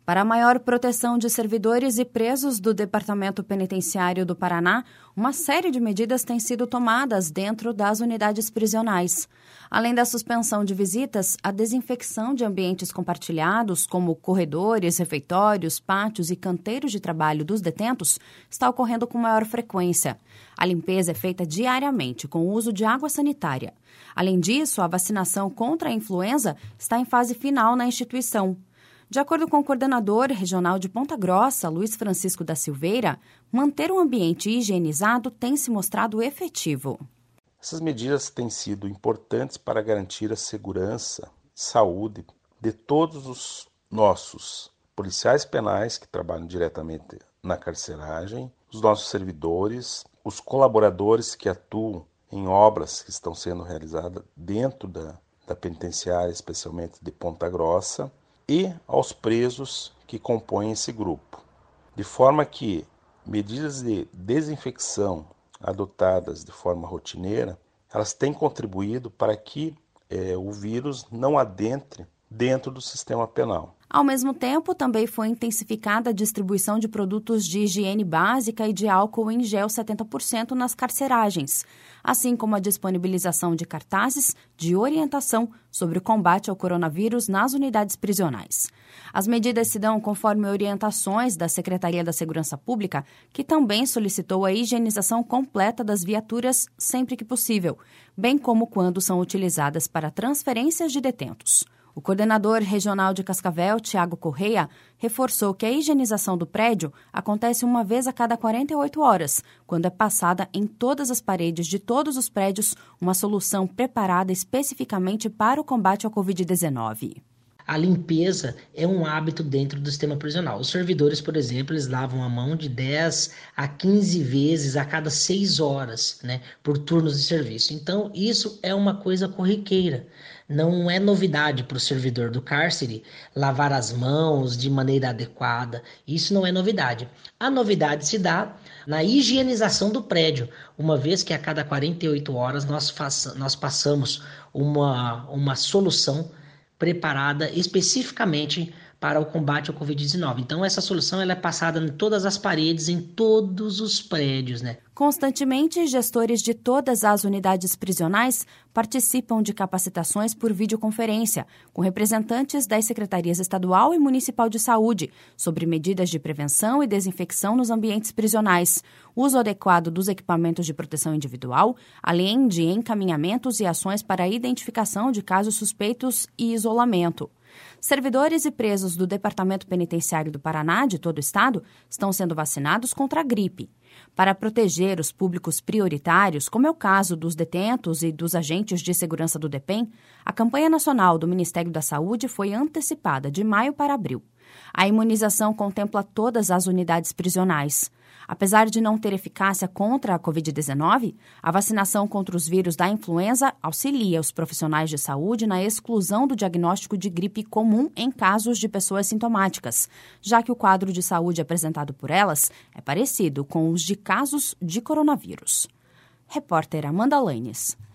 Para a maior proteção de servidores e presos do Departamento Penitenciário do Paraná, uma série de medidas têm sido tomadas dentro das unidades prisionais. Além da suspensão de visitas, a desinfecção de ambientes compartilhados, como corredores, refeitórios, pátios e canteiros de trabalho dos detentos, está ocorrendo com maior frequência. A limpeza é feita diariamente, com o uso de água sanitária. Além disso, a vacinação contra a influenza está em fase final na instituição. De acordo com o coordenador regional de Ponta Grossa, Luiz Francisco da Silveira, manter um ambiente higienizado tem se mostrado efetivo. Essas medidas têm sido importantes para garantir a segurança e saúde de todos os nossos policiais penais que trabalham diretamente na carceragem, os nossos servidores, os colaboradores que atuam em obras que estão sendo realizadas dentro da penitenciária, especialmente de Ponta Grossa, e aos presos que compõem esse grupo. De forma que medidas de desinfecção adotadas de forma rotineira, elas têm contribuído para que o vírus não adentre dentro do sistema penal. Ao mesmo tempo, também foi intensificada a distribuição de produtos de higiene básica e de álcool em gel 70% nas carceragens, assim como a disponibilização de cartazes de orientação sobre o combate ao coronavírus nas unidades prisionais. As medidas se dão conforme orientações da Secretaria da Segurança Pública, que também solicitou a higienização completa das viaturas sempre que possível, bem como quando são utilizadas para transferências de detentos. O coordenador regional de Cascavel, Tiago Correia, reforçou que a higienização do prédio acontece uma vez a cada 48 horas, quando é passada em todas as paredes de todos os prédios uma solução preparada especificamente para o combate ao Covid-19. A limpeza é um hábito dentro do sistema prisional. Os servidores, por exemplo, eles lavam a mão de 10 a 15 vezes a cada 6 horas, por turnos de serviço. Então, isso é uma coisa corriqueira. Não é novidade para o servidor do cárcere lavar as mãos de maneira adequada. Isso não é novidade. A novidade se dá na higienização do prédio, uma vez que a cada 48 horas nós passamos uma solução preparada especificamente para o combate ao Covid-19. Então, essa solução ela é passada em todas as paredes, em todos os prédios, Constantemente, gestores de todas as unidades prisionais participam de capacitações por videoconferência, com representantes das Secretarias Estadual e Municipal de Saúde, sobre medidas de prevenção e desinfecção nos ambientes prisionais, uso adequado dos equipamentos de proteção individual, além de encaminhamentos e ações para a identificação de casos suspeitos e isolamento. Servidores e presos do Departamento Penitenciário do Paraná, de todo o estado, estão sendo vacinados contra a gripe. Para proteger os públicos prioritários, como é o caso dos detentos e dos agentes de segurança do DEPEN, a campanha nacional do Ministério da Saúde foi antecipada de maio para abril. A imunização contempla todas as unidades prisionais. Apesar de não ter eficácia contra a Covid-19, a vacinação contra os vírus da influenza auxilia os profissionais de saúde na exclusão do diagnóstico de gripe comum em casos de pessoas sintomáticas, já que o quadro de saúde apresentado por elas é parecido com os de casos de coronavírus. Repórter Amanda Lanes.